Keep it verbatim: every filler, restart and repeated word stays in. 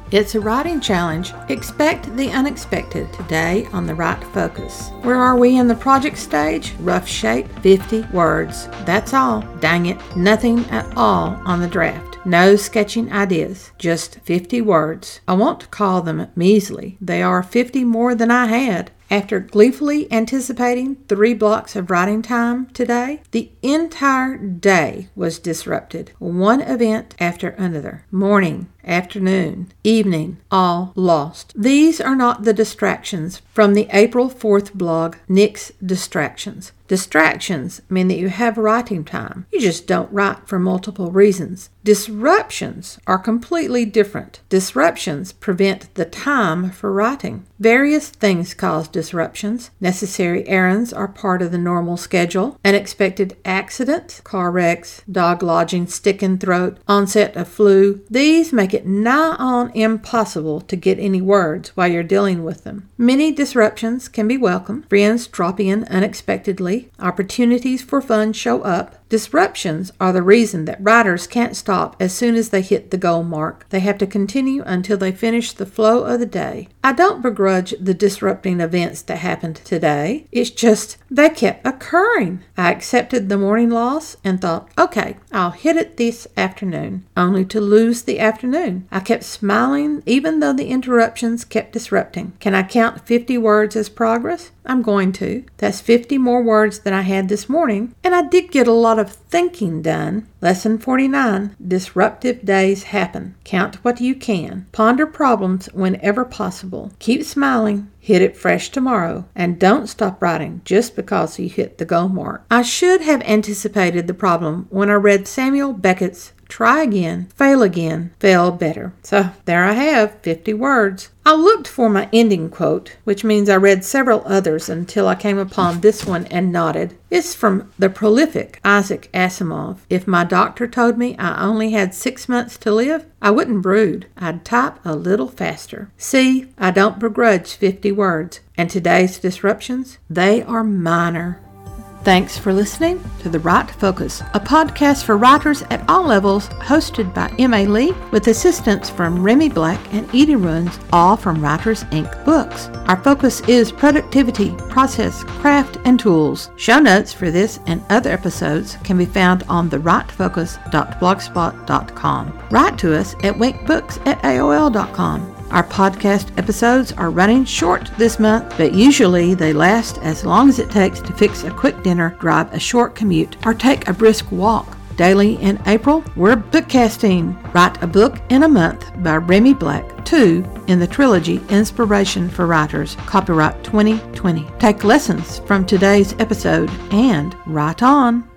It's a writing challenge. Expect the unexpected today on The Write Focus. Where are we in the project stage? Rough shape, fifty words. That's all. Dang it. Nothing at all on the draft. No sketching ideas. Just fifty words. I won't call them measly. They are fifty more than I had. After gleefully anticipating three blocks of writing time today, the entire day was disrupted. One event after another. Morning, afternoon, evening, all lost. These are not the distractions from the April fourth blog, Nick's Distractions. Distractions mean that you have writing time. You just don't write for multiple reasons. Disruptions are completely different. Disruptions prevent the time for writing. Various things cause disruptions. Necessary errands are part of the normal schedule. Unexpected accident, car wrecks, dog lodging, stick in throat, onset of flu. These make it nigh on impossible to get any words while you're dealing with them. Many disruptions can be welcome. Friends drop in unexpectedly. Opportunities for fun show up. Disruptions are the reason that writers can't stop as soon as they hit the goal mark. They have to continue until they finish the flow of the day. I don't begrudge the disrupting events that happened today. It's just they kept occurring. I accepted the morning loss and thought, okay, I'll hit it this afternoon, only to lose the afternoon. I kept smiling even though the interruptions kept disrupting. Can I count fifty words as progress? I'm going to. That's fifty more words than I had this morning, and I did get a lot of thinking done. Lesson forty-nine. Disruptive days happen. Count what you can. Ponder problems whenever possible. Keep smiling. Hit it fresh tomorrow. And don't stop writing just because you hit the goal mark. I should have anticipated the problem when I read Samuel Beckett's Try Again, Fail Again, Fail Better. So there I have, fifty words. I looked for my ending quote, which means I read several others until I came upon this one and nodded. It's from the prolific Isaac Asimov. If my doctor told me I only had six months to live, I wouldn't brood. I'd type a little faster. See, I don't begrudge fifty words. And today's disruptions, they are minor. Thanks for listening to The Write Focus, a podcast for writers at all levels, hosted by M A Lee, with assistance from Remy Black and Edie Runs, all from Writers Incorporated books. Our focus is productivity, process, craft, and tools. Show notes for this and other episodes can be found on the write focus dot blogspot dot com. Write to us at winkbooks at A O L dot com. Our podcast episodes are running short this month, but usually they last as long as it takes to fix a quick dinner, drive a short commute, or take a brisk walk. Daily in April, we're bookcasting. Write a book in a month by Remy Black, two in the trilogy Inspiration for Writers, copyright twenty twenty. Take lessons from today's episode and write on.